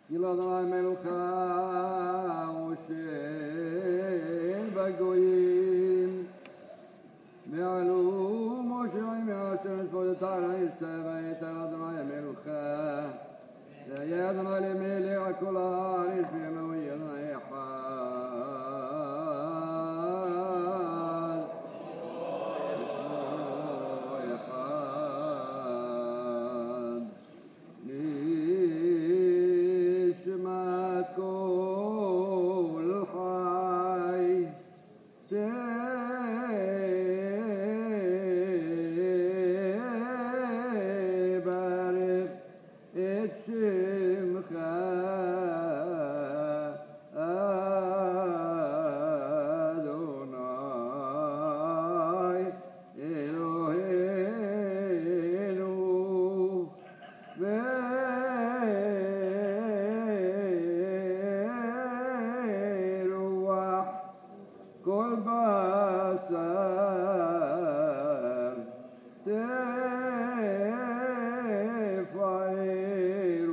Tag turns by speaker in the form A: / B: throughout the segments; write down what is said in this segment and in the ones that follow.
A: ילדרה מלוכה ושל בגויים ועלו משה מאשר נתפודתה להסתר ויתר אדוני המלוכה והיה אדוני למלך כל הארץ בימיו יהיה אדוני אחד נשמת כל חי תברך את שמך אדוני אלוהינו ורוח כל בשר תפאר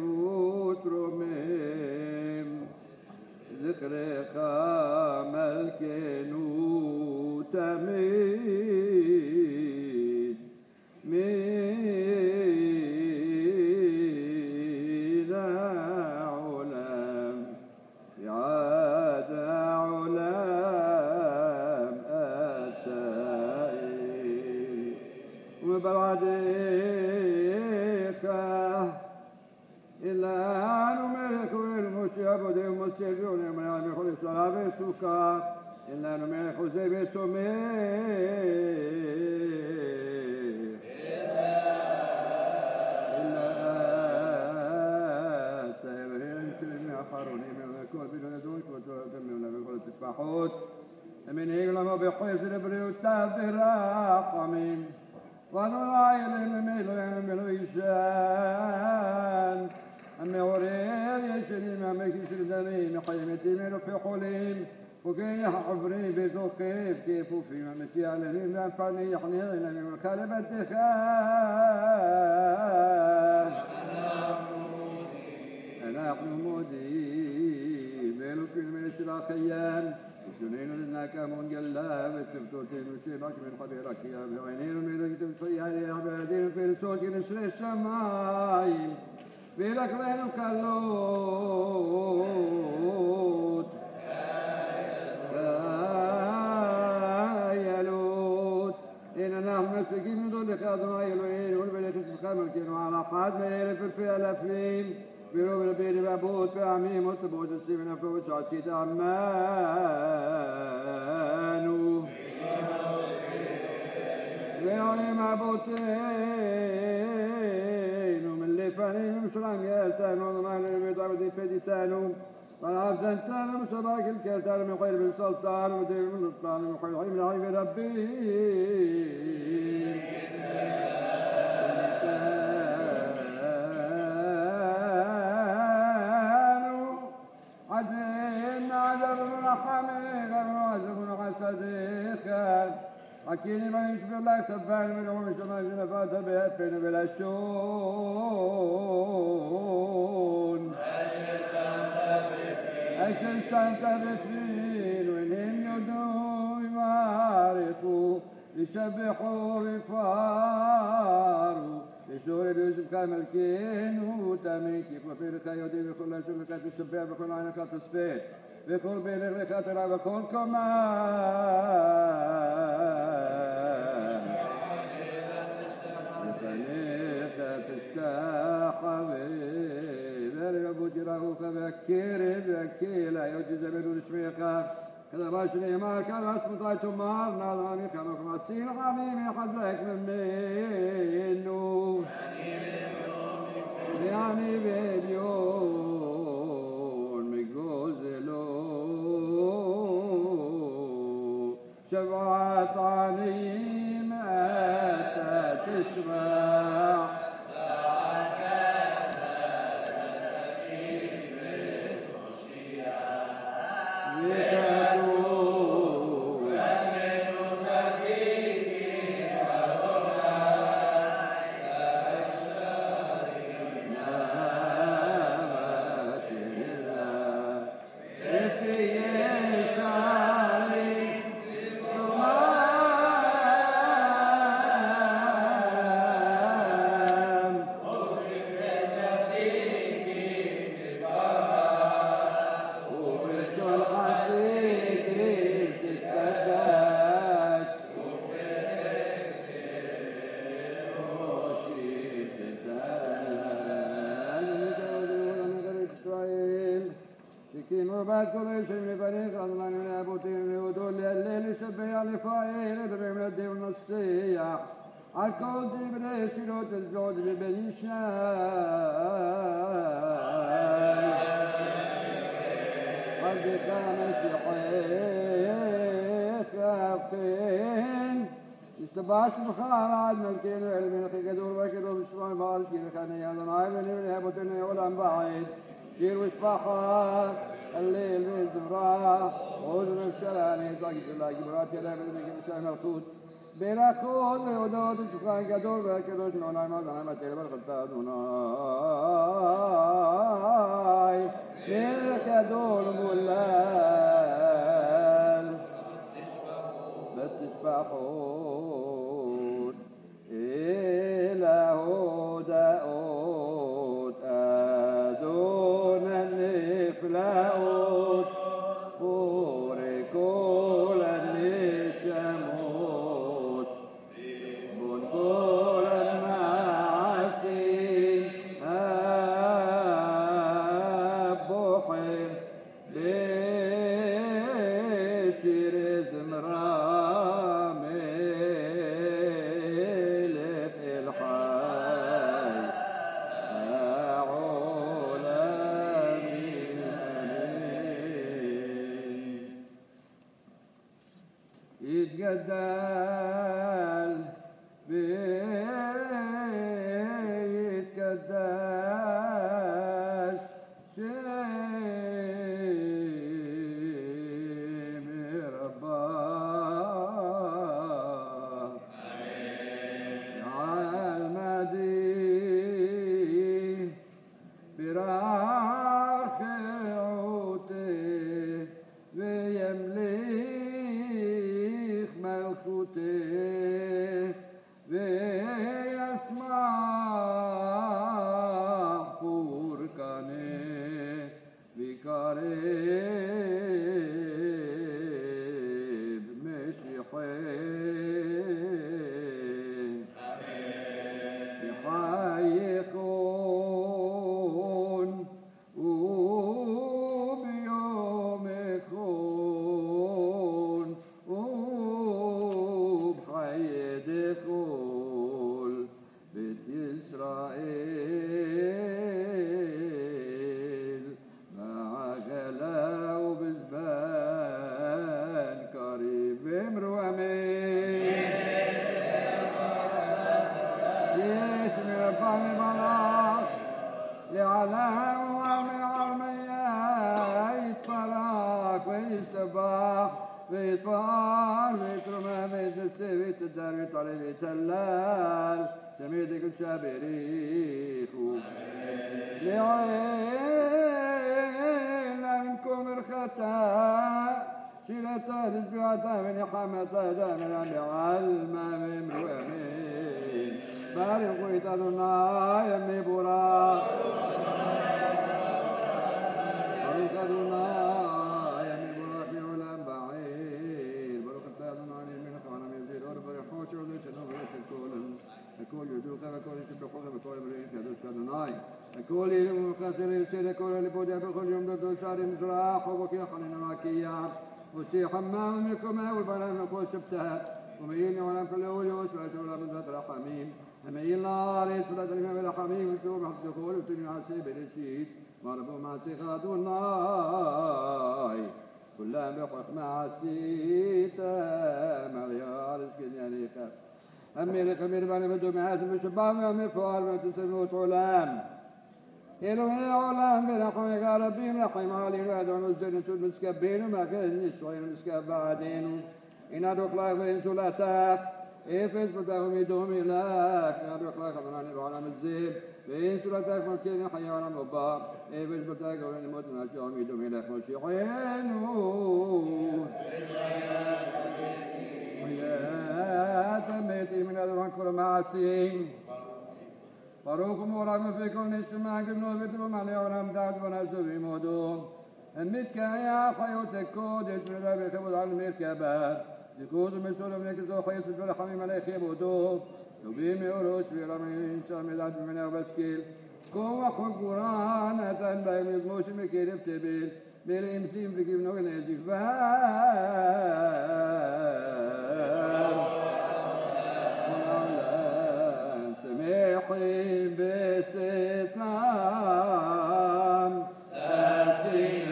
A: ותרומם זכרך מלכנו תמיד מן העולם ועד העולם אתאי ובלעדיך אילנו מלך ואל משה עבדי ומשה ויוני אמרם יכול ישראל וסוכה אילנו מלך וזה וסומך אילת אלוהים שלמי האחרונים וכל בנו ידעו כבודו וכל תשפחות המנהיג לנו בחסד בריאותיו ברחמים ואדוני אלוהים אלוהים אלוהים ישן המעורר ישנים המקיס לדמים מחיים מתים אלופי חולים וכיח עברים וזוכף כיפופים המציע להם והפני יחניר אליהם ממלכה לבתך אנחנו מודים ואלופים אלה של החיים ושוננו לנק המון גלה וצבתותינו שבק מן חברך ועינינו מלכת וצייח ועדינו פרסות כנשרי שמיים ורק לנו קלות קיילות אין אנחנו מספיקים לדון לך אדוני אלוהינו ולבלך עצמך מלכנו על אחד מאלף אלפי אלפים ורוב רבינו ואבות פעמים וטבות עשי ונפלו ושעשית עמנו ועולים אבותינו من לפנים ומשולם יאלתנו אדוני לבית עבדי פדיתנו ועבדתנו משבק الكلتנו من خير بالسلطان ودين من السلطان من خير حيم العيب ربي عدين عذر رحمي غير عذر حسدك حكيني ما يشفي الله تبعني من عمر شمال جنفات بيفين بلا شون أشل سانتا بفين وإنهم يدوا يباركوا يسبحوا ويفاروا يشور يوسف كامل كينو تامين كيف وفي الخيودي بكل شبكات السبيع بكل عينك تصبيح بكل بينك لخاطر بكل كمان بفنيك تشتاح بيبر بجره فبكير بكي لا يوجد من اسمك كذا باشري ما كان اسم طايت مار ناظرني خمك مسين حميمي حزلك منه يعني بليون مجوزلو شفعت عليم أتى تسمع وبعد كل شيء من فريق الله من أبوتين ودول الليل سبيا لفايل بريم الدين والنصية الكل تبريش لوت الزود ببنيشاي قد كان مسيحين استباش بخارج ملكين وعلم الخير وكذا وبشوان بارش كين خاني هذا نايم من هبوتين ولا بعيد شير وشفاخة الليل من زمرة وزن الشراني ساقط الله جبرات يلا من الشام ملكوت بلا خود ودود شفان قدور بكروش نونا ما زنا ما تلبر خطا دوناي ملك دول مولال بتشبحون إله داود أدون النفلاوت بوركول النشموت بنقول المعسين أبوحي بشير زمرام ملك الحي يتقدل بيتقدس شيم رباه المدي براخ عوته ويمليخ ملكوته ويسمع بركانه بقريب مشيحين يحيخون وبيوم يخون وبحي دخول بيت إسرائيل مع غلا وبزبان قريب امرو امين يسم رباني بلاك لعلام وعمي عرمية يتبارك ويستباح ويتبار ويترمى ويتنسي ويتدار ويطالب ويتلال سميدك الشابريخو لعينا منكم الخطاء شيلتا تسبيعتا من حمتا دامنا بعلما من روامين بارك ويتادنا يمي براك بارك أدنا يمي براك يعلم بعيد بارك أدنا من خوانا من زيد وربا يحوش وذيش نغرق الكل يدوك وكل يسبحوك وكل بريك يدوش أدناي الكل يمكسر يسير الكل لبودي بكل يوم دو شهر مزراح وبكي خلينا ماكيا وسي حمام منكم والبنان نقول شبتها وميلني ولم كل وليوس ولا شغل من ذات الحميم أميل نار يسرد الإمام الحميم وشوف حق دخول وتني عسي بالشيد مربو مع سيخاد والناي كلها بحق مع سيتا مليار اسكنياني خاف أمي لك أمير بني بدو معاسم بشباب أمي فوار ما تسموت علام إلهي علام برحمك يا ربي رحم علي وادعو الزين سود مسكبين وما كان يسوي مسكب بعدين إن أدوك لك وإن سلاتك إفس بتاهم يدوم إلهك إن أدوك لك من العالم الزيب وإن سلاتك مكين حي على مبار إفس بتاك وإن موت من الجوم يدوم إلهك مشيحين ويا تميتي من أدوان كل معسين فروكم ورغم فيكم نسمع قبلوا بيتكم علي ورحم دعوت ونزل في مودوم أمتك يا حيوتك كود اسم ذا بيخبط على المركبات يكود مسؤول منك زو حيث الجل حميم عليك يبودوم يبيم يوروش في رمي إنسان مدعد من أبسكيل كو وحق قرآن أتن بايم الموسم كيرب تبيل بالإمسين في كيف نقول نجيب سميحي باستتام ساسين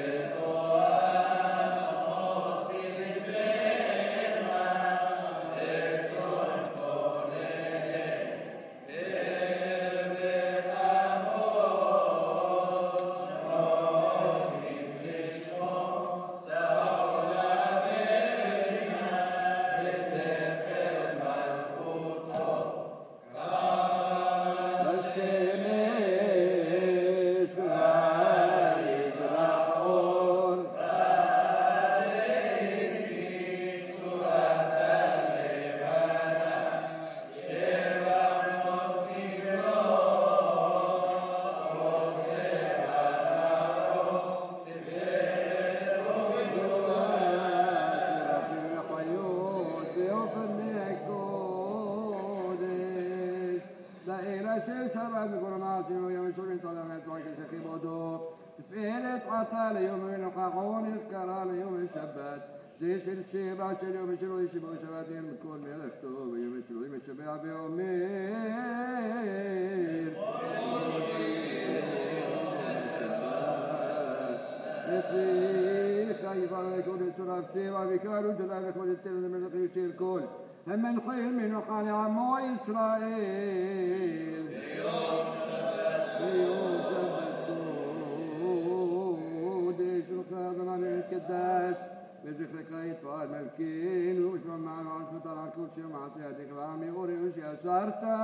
A: زيش الشيبة شلو بشلو يشبه شباتين بكون ملكتو بيمشلو يمشبع بيومين يتريخ خايفا يكون السراب شيبة بكارو جلالك وللتلم من القيوشي الكل هم من خير من وقال عمو إسرائيل بيوم شبتو ديش الخاضر عن الكداس بذكرك يطوال ملكين ومشمع معنا وعشم طلع كل شيء مع سيادك العامي غوري وشي أسارتا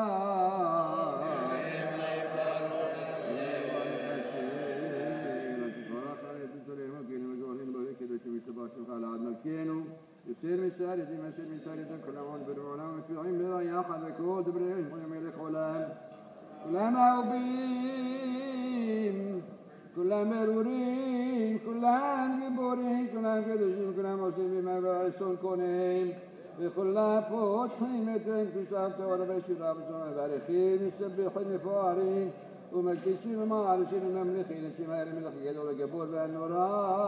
A: يصير من ساري دي مسير من ساري دي كل عون برعونا ومسبعين بلا ياخذ بكود برين ويميلك غلام كلام أوبين كلام مرورين كلام جبورين كلام كدوشين كلام مسلمين ما بعيسون كونين بكلام فتحين متين تشاب تورا بشراب سما بارخين يسبحين مفارين وملكيشين وما عارشين المملكين الشمال الملكي يدور جبور بالنورا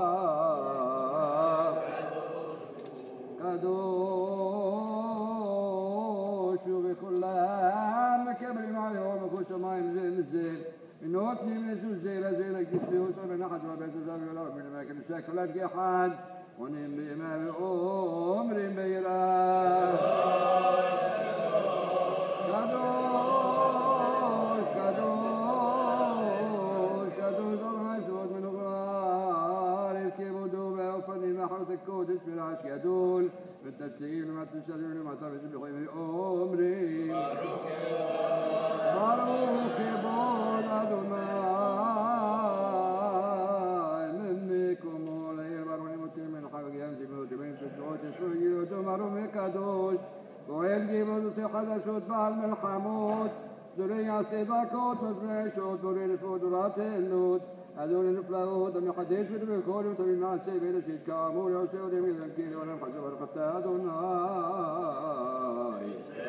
A: كدوش وبكلام كبرين عليه ومكوش ما يمزل إنوتني من الزوج زي لك فلوس من أحد ما بيت الزوج ولا من ما كان شاكلات جحاد ونيم بإمام أمر بيرا كدوش كدوش كدوش أمر أسود من أغرار يسكي بدوبة وفني محوت الكودس في العشق يدول بالتسهيل وما تسألون وما تفز بخير أمري باروك بول أدوناي منكم ولي باروني متين من حق يمسك وتبين تسعود تسوي ودمروا مكادوش ويلقي بوزي حدا شوت بعل من حمود ذرية صداقات مزمع شوت بريد فودرات اللود هذول الفلاود لم يحدث بالبخور وتبين مع السيبيل شيد كامور يوسير يميل الكيل ولم حجب القتال أدوناي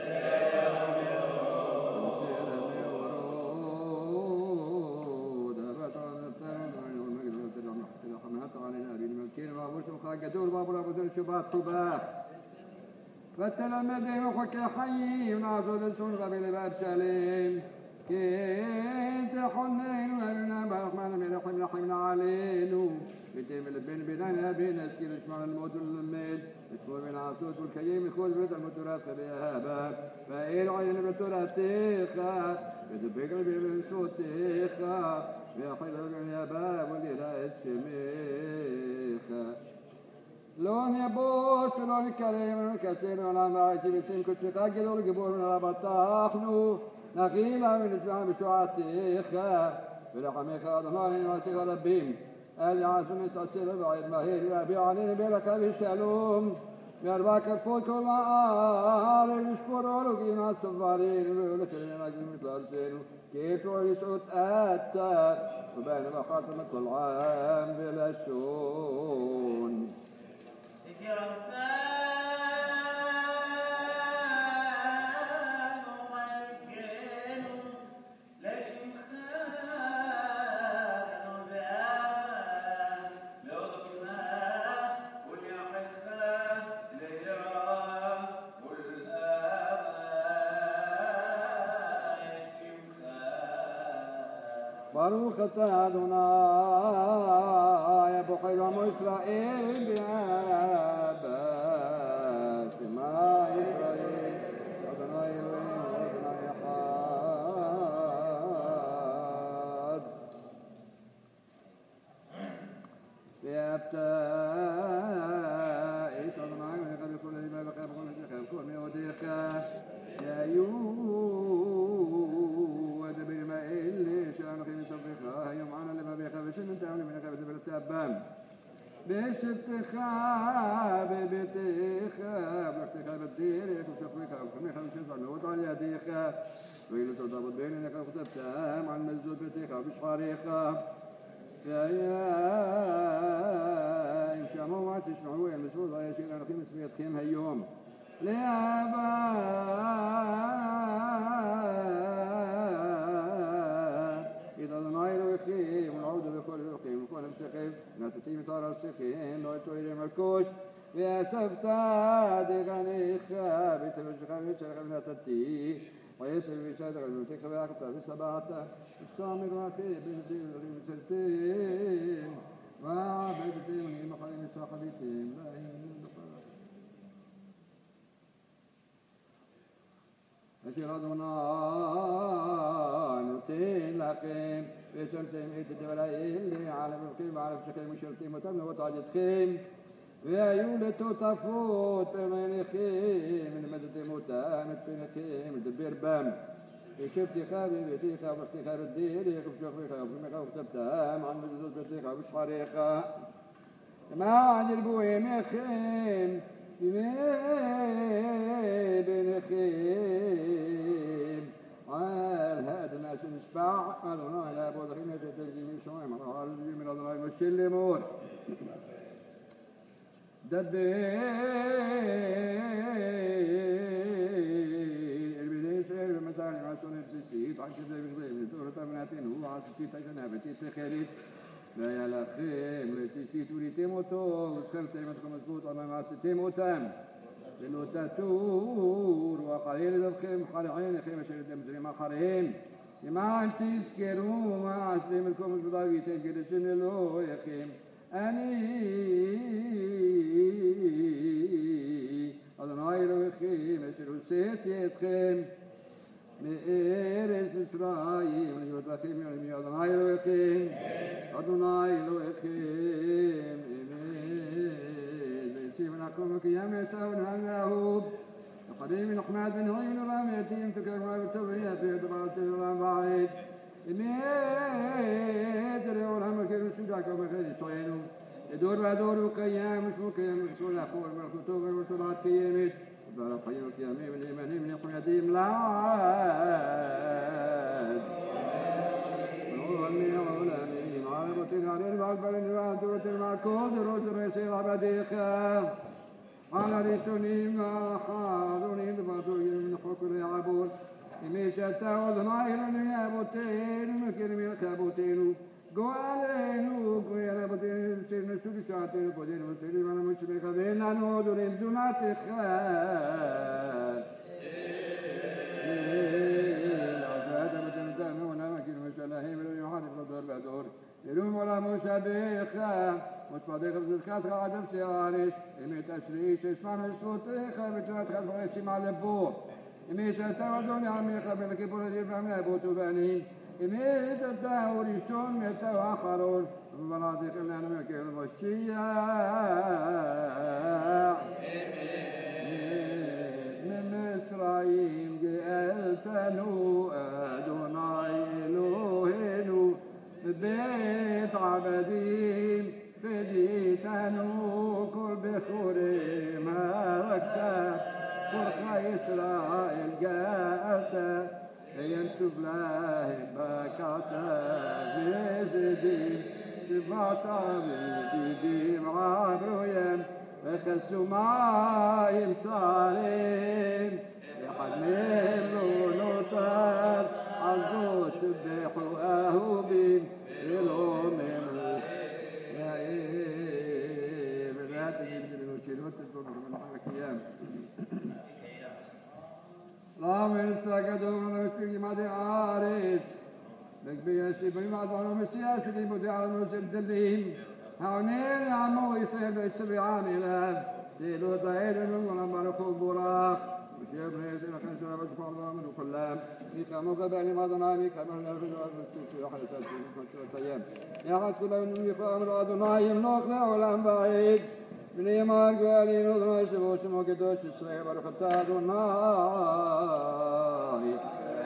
A: قدور بابر أبو ذر شباب حباح فالتلمذين وحكي حي ونعزو للسون قبل باب شالين كنت حنين وهلنا برحمن من رحم رحمنا علينو بتيم البين بنانا بين اسكيل اشمع الموت والميل اسمه من عصوت والكيم يخوز بيت المتراث بيهابا فإيل عين بتراث تيخا بدبقر بين صوت تيخا بيحيل من ياباب والإله الشميخا لون يبوت لون كريم كثير ولا معتي بسين كنت تاجد والقبور من ربطاخنو نخيلا من اسلام شعاتيخا برحمك أضمان واتيخ ربهم أهل عاصم تأثير بعيد مهير وأبي علينا بلك بالشلوم بأرباك الفوت والمعار يشكروا لك ما السفارين ويقولك لنا مثل أرسين كيف يسعد أتى وبين خاتمة العام بلا شون ברוך אתה אדוני, בוחר עמו ישראל באבא, שמע ישראל, אדוני אלוהינו, אדוני אחד. ואהבת את אדוני אלוהיך בכל לבבך ובכל נפשך ובכל מאודיך, והיו הדברים האלה שאנוכי מספרך היום ענה לבביך ושננתם לבניך ודברת בם בשבתך בביתך ובלכתך בדרך ושכבך וחמך ושזענות על ידיך ואילו תעבוד בין עיניך וכתבתם על מזוזות ביתך ובשחריך אם שמעו מה תשמעו אל מצוות לא ישאיר אנוכי מצוותכם היום לאהבה את אדוני אלוהיכם ולעבודו בכל אלוהיכם ולכל נפשכם ונתתי מטר ארצכם לא תורידם מלקוש ואספת דגניך ותבשך ונשלך ונתתי ויסב וישדך ולמתך ואכלת ושבעת ושמר ואחי בנתים ולכים וצלתם ועבדתם ונעים אחרים וסחביתם אשר אדוני נותן לכם ושמתם את הדבר האלה על אברכם ועל נפשכם ושרתם אותם לאות עדתכם והיו לטוטפות בעיניכם ולמדתם אותם את פניכם לדבר בם ושבתך בביתך ובלכתך בדרך ובשוכבך ובחמך וכתבתם על מזוזות ביתך ובשחריך למען ירבו עיניכם ביניכם על هذا ما سنشبع أدوني لا بودخين يتجيب شوي مرة على من أدوني مشل مور دبي البداية المثال ما سنت سيد عن كذا بغضي من دورة مناتين هو عن ستين تجنها بتيت خيريت لا يلاخيم لسيسيت وليتم وتو وسخرت مدكم مزبوط أما ما ستيم وتام لأنه تاتور وقليل ببخيم خارعين خيمة شرد مزرين خارعين لما أنت تذكروا ما أسلم لكم البضاويتين قدسين له يخيم أني أدوني إلهيكم أشهر سيت يدخم מארץ מצרים ולהיות לכם ימים אדוני אלוהיכם אדוני אלוהיכם וישים ונעקום וקיים עשיו ונהל ואהוב וחדים ונחמד ונהויים ורם יתים תקרמה וטובי יפיר דבר אצל עולם ועד אמת אלי עולם מכיר ושודע כמכן ישוענו לדור והדור הוא קיים ושמו קיים ורצול לאחור ומלכותו ומלכותו קיימת ورب حيوك يا مي والإيمانين من يقول يديم لعاد ونغني وغلاني معربتين علينا بعضبالين وعدوتين مع كل دروس رئيسي عبديخا على ريتونين وحاضرين دباتوين من حكر يعبون إميشتا وضمائرون يابوتين ومكرم يخابوتين قوالينو قوالينا بطين سيرنا سوكشاتين وقودين وسيرين وانا مشبكة بينا نودرين دونات إخوات العزوات بتنتان هنا مكين مشالهين ولو يحارب لدور بعدور يلوم ولا مشابكة مصباديك بزدكات غادر سيارش إمي تشريش اسمان السوطيخة بتوات خلف غيسي مع لبو إمي تتوزون عميقة بلكي بولدين فهمنا بوتو بانين إميت الدهو ريشون ميتو آخرون ومناطق اللي أنا مكيه المشيع من إسرائيل جئلتنو أدوني إلهينو بيت عبدين فديتنو كل بخوري مالكتا فرقة إسرائيل جاءتا ينسب له بكاتا بزدي تبعتا بزدي معبروين وخسوا مايم صارين يحمل له نطر عزوت بحو أهوبين إلهم يا إيه بالرات يجب أن يشيلوت الدنيا من حكيام اللهم استجدوا من وشفي مدى عارس بياسي بما ظهر مسياس اللي مدعى المسجد دلين هاونين عمو يصير بيشتري عاملا تيلو طاير من ولما ركوب براق وشيب ريس إلى خمسة ربط فرضا من كلام ميكا مقبل ما ظنا ميكا من الفجر في حيث الطيب يا قد كل من يقام الأذناء يملك له ولا بعيد من يمار قوالي نظر يسبوش موكدوش الصغير برخطات والناي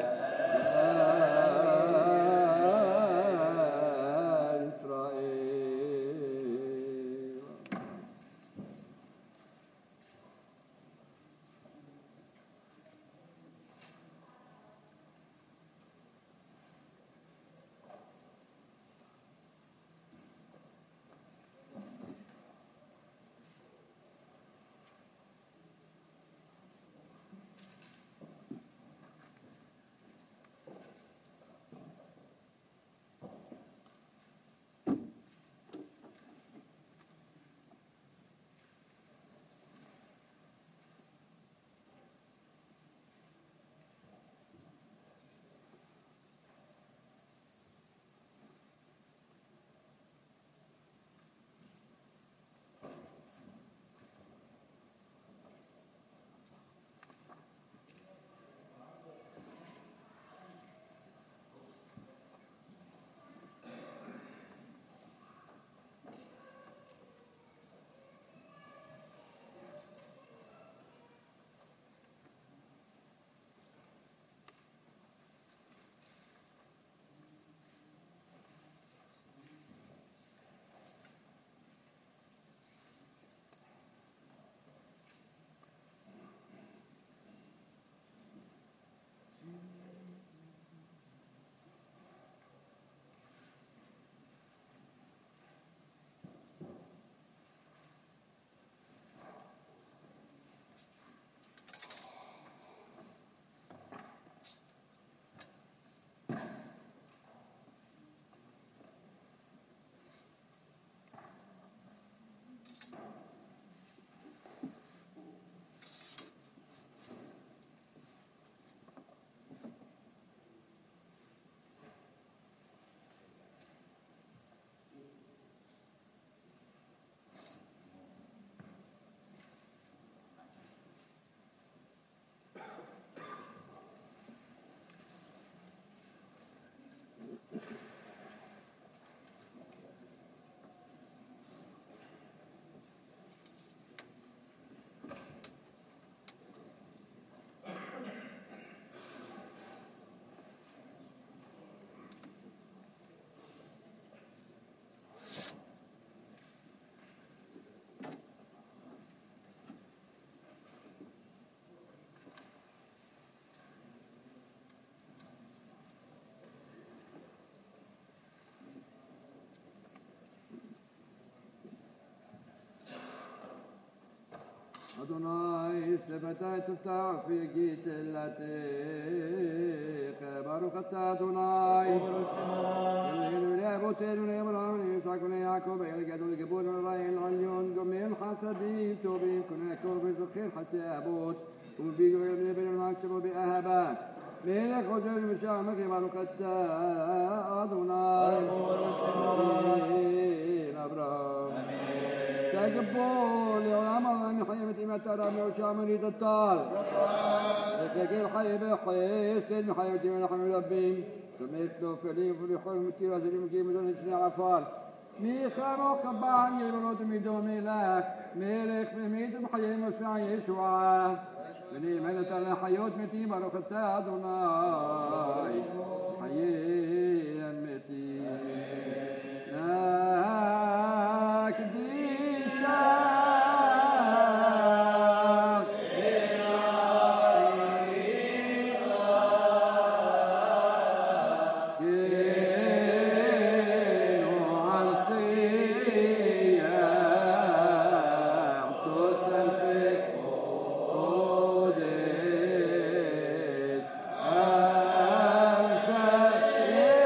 A: أدوناي سبتاي تفتح في جيت اللاتيق بارك أدوناي الهدوء بوتين ونعمل يساكن يعقوب يلقى دول جبور الرأي العليون قمين حسدين توبين كنا يكتب بزخير حتى أبوت وبيجوا يبني بين المكتب بأهبان ملك خجل مشامك بارك أدوناي أبراهيم تقبل يا الله من حيمة ما ترى من شامل الطال تقول حي بحيس من حيمة من حمل ربي ثم يسلو فلي فرحون متيرة المكي مدن سنة عفال ميخا مقبان يبرد ميدومي لك ملك بميت بحيم وسمع يشوع بني ملة الحيوت متي بركة أدوناي حي متي
B: Yeah.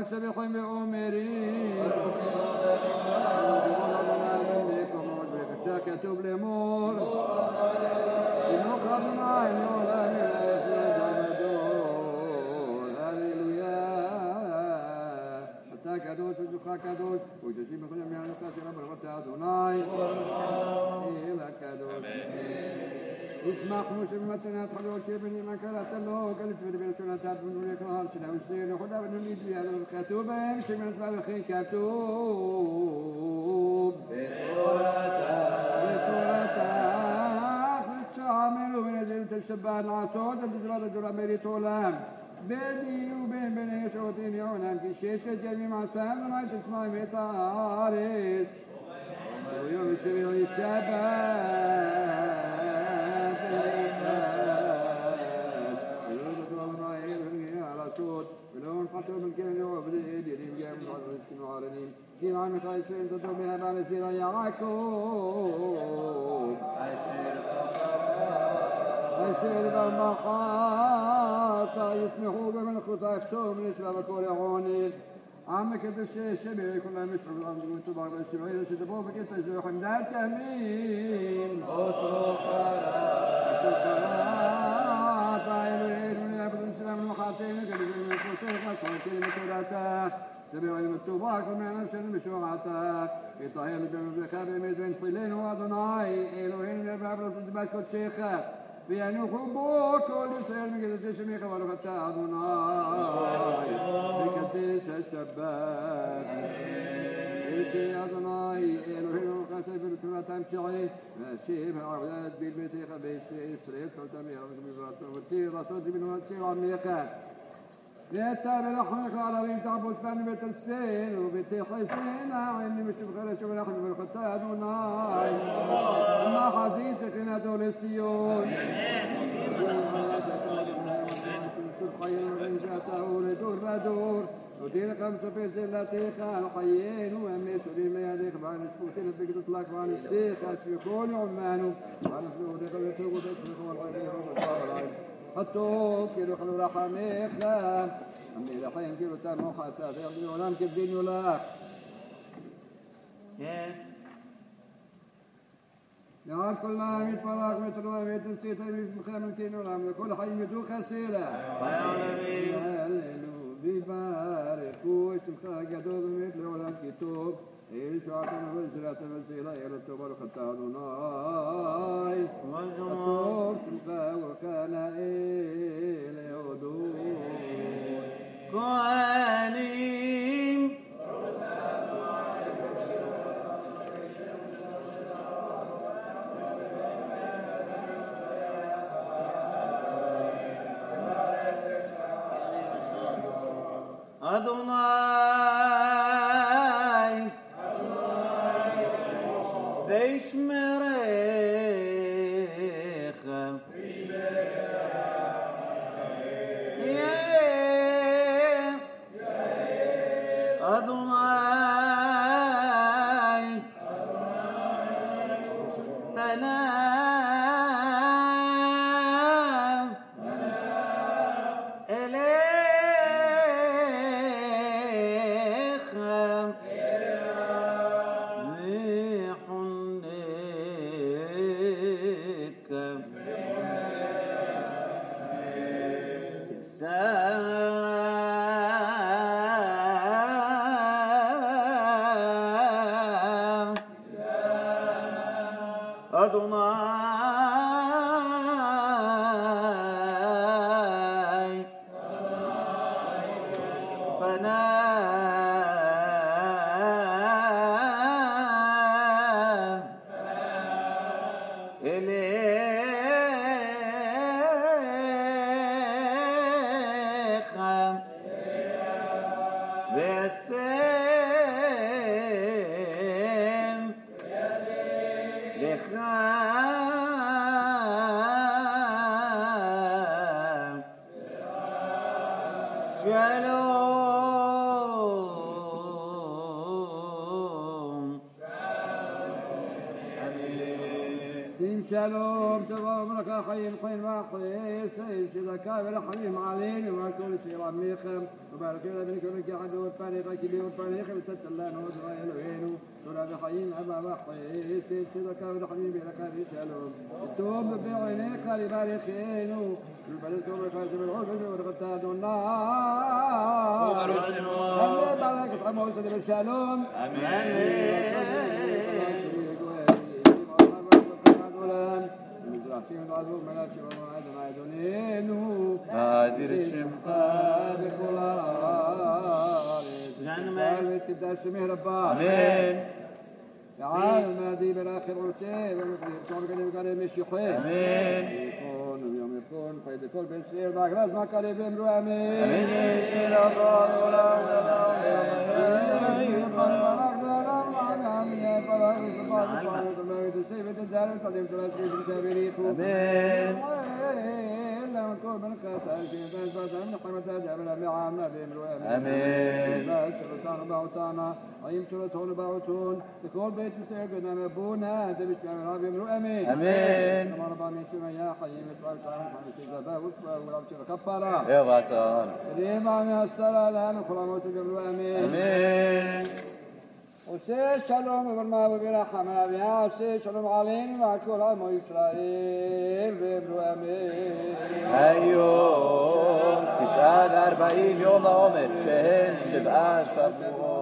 A: مسبحين بأمرين كتب لمور نقرب نعين ولا هللويا حتى كدوس وجخا كدوس وجسيم كل من القاسي رب الغطاء أدوناي إلى كدوس اسمع خموش بمتنا تخلوا كيبني ما كانت له قلت في البيتنا تابن وليك نهار سنة وسنين خدا بن نيجي على الكتوبة يمشي من الخي كتوب عامل وبنزل الشباب العصود الجراد الجراميري طولان بيني وبين بني شوطين يونان في شيشة جميع معسان وما تسمع مطارس ويوم الشبيل الشباب على صوت ولون حطوا من كل نوع بالإيد يدين جاء من عرض السنو عارنين كيف عن خايسين تدوم بها بعد سيرا يعاكم أسير بالمقاطع يسمحوا بمن خطاف شوم من إسلام كل عونين عمك الشيء الشبيع كلها مشعر بالأرض وانتبع بالشبعين سيدبوا بك تزوي حمدات أمين أتوقع إلوين من أبد الإسلام المحاطين كالجل من خطيقة كالكلمة كراتا سبيع المتوباك ومع نفس المشوعتا في طهير الجنة بخاب الميدين طلين وأدناي إلوين من أبد الإسلام كل شيخة بأن يحبوك ولسير من قد تشمي خبرك أدناي بكتيس السبات إلكي أدناي إلهي وقاسي برسولة تمشعي ماشيب عودات بالمتيخة بيسي إسرائيل فلتميها وتير رسولتي من وتير عميقا ليتابع لحمك على ريم تعبد فاني بيت السين وبيتي حسين عيني مشوف غير شوف لحمي بالخطة أدناي أما حديثك ندول السيون خير من جاته لدور بدور ودين خمسة في زلتك الحيين وأمي سليم لياليك بعد سبوتين بك تطلق بعد السيخ أسفقون عمانو بعد سبوتين بك تطلق والحيين حطوك كيلو خلو رحميك أمي لحين كيلو تامو حساس يغني ولام كبدين يلاك يا كل عام يتبارك ويتروى ويتنسيت ويسمى خامتين ولام كل حي مدوك خسيلة بيبارك ويسمى قدود مثل ولام كتوب إيشعة والزرات والزيلة إلى التبارك التعالوناي الطور سمخا وكان إلى يودون
B: كوانيم أدوناي بيشمريخ أدوناي بنا أدوناي بنا إليك بسم لك
A: شالوم تبارك بركة حين حين وحيس سيدك بالحليم علينا وكل شيء عميقم وبارك لنا من كل حد والفريق كبير والفريق وتتلان وزرايل وينو ولا بحين أبا وحيس سيدك بالحليم بلك شالوم التوب بعينيك لباركينو البلد والفرج بالعرف والغتاد والنار أمين بارك عموس بالشالوم
C: قادر الشمخاء آمين
A: تعال المهدي بالآخر عرسي ومقريب قريب قريب مشيخين
C: آمين
A: يكون ويوم يكون قيد كل بالسير باك لازم قريب امرو آمين
C: آمين يشير الله ولا
A: وسي شلوم بالماء وبرحمة يا سي شلوم علينا مع كل عام إسرائيل بيبلو أمين
C: أيوم 49 يوم عمر شهر 7 شهور